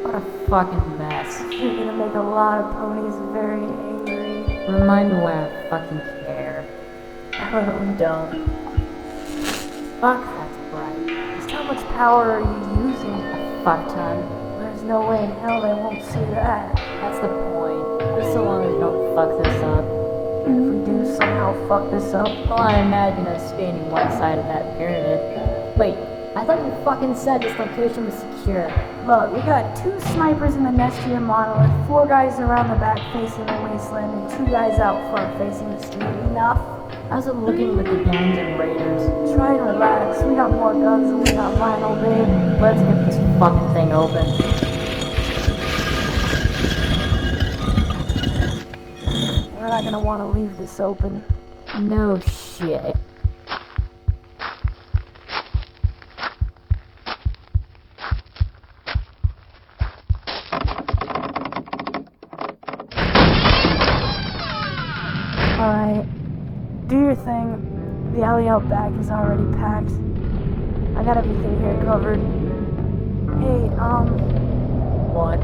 What a fucking mess. You're gonna make a lot of ponies very angry. Remind me why I fucking care. Oh, don't. Fuck, that's right. Just how much power are you using? A fuck ton. There's no way in hell they won't see that. That's the point. Just so long as you don't fuck this up. And if we do somehow fuck this up, Well, I imagine us standing one side of that pyramid. Wait, I thought you fucking said this location was secure. look, we got 2 snipers in the Nestria monolith, 4 guys around the back facing the wasteland, and 2 guys out front facing the street. Enough? How's it looking with the gangs and raiders? Try and relax. We got more guns than we got vinyl, babe. Let's get this fucking thing open. We're not gonna want to leave this open. No shit. Alright, do your thing. The alley out back is already packed. I got everything here covered. Hey, What?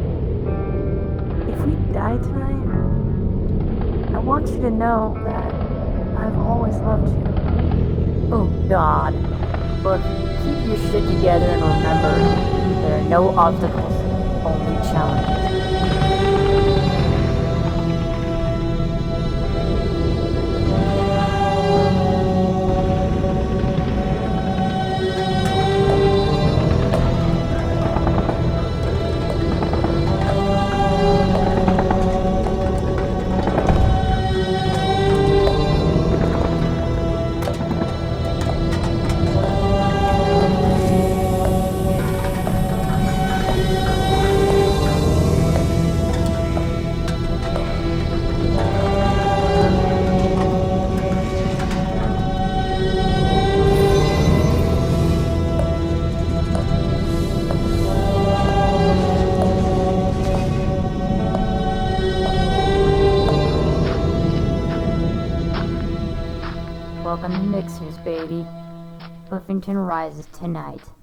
if we die tonight, I want you to know that I've always loved you. Oh god. Look, keep your shit together and remember, there are no obstacles, only challenges. Welcome to Mixers, baby. Cliffington rises tonight.